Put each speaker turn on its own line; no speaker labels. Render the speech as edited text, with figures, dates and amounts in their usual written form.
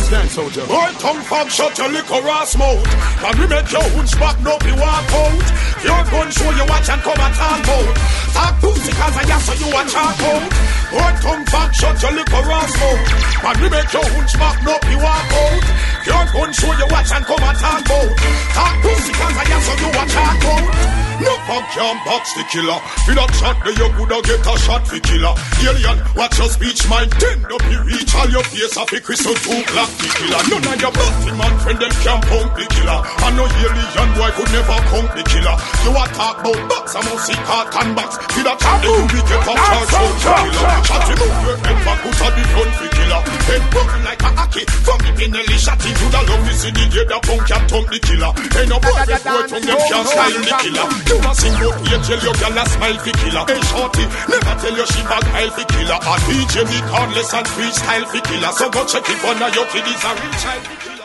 Understand, soldier?
Boy, tongue fag, shut your liquor ass mouth. Can we make your hunch back, no be walk out? Your gun show you watch and come and talk out. Talk pussy cause I ask you a chat out. Boy, tongue fag, shut your liquor ass mouth. Can we make your hunch back, no be walk out? Your gun show you watch and come and talk out. Talk pussy cause I ask you a chat out. No fuck can't box the killer. Feel that shot that you coulda get a shot for killer. Alien, watch your speech, mind tend up you reach. All your face off a crystal 2 o'clock the killer. None of your bloody man friend them can pump the killer. I know alien boy could never pump the killer. You a talk about box, I must see carton box. Feel that shot that you be get a charge out for killer. Shot him out your head back out of the front for killer. Head broken like a hockey. From the pinelli shot into the love me see the dead that punk can thump the killer. Ain't no boy that boy from them can style the killer. You a sing out here tell your girl a smile for killer. Hey shorty, never tell you she bag high for killer. A DJ me cordless and freestyle for killer. So go check it for now your kid is a real child for killer.